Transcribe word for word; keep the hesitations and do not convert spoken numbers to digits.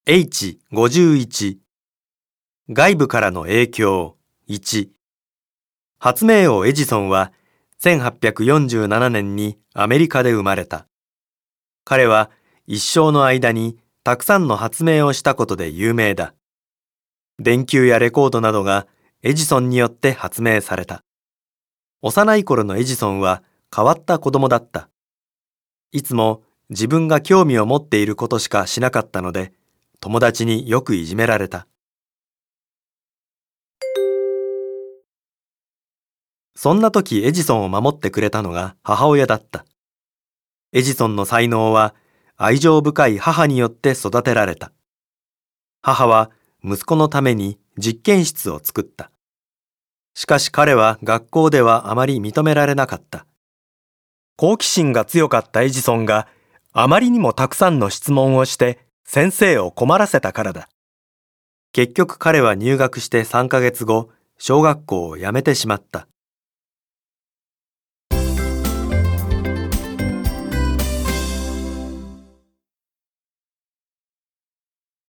エイチごじゅういち 外部からの影響いち発明王エジソンはせんはっぴゃくよんじゅうななねんにアメリカで生まれた。彼は一生の間にたくさんの発明をしたことで有名だ。電球やレコードなどがエジソンによって発明された。幼い頃のエジソンは変わった子供だった。いつも自分が興味を持っていることしかしなかったので、友達によくいじめられた。そんな時エジソンを守ってくれたのが母親だった。エジソンの才能は愛情深い母によって育てられた。母は息子のために実験室を作った。しかし彼は学校ではあまり認められなかった。好奇心が強かったエジソンがあまりにもたくさんの質問をして先生を困らせたからだ。結局彼は入学してさんかげつご、小学校を辞めてしまった。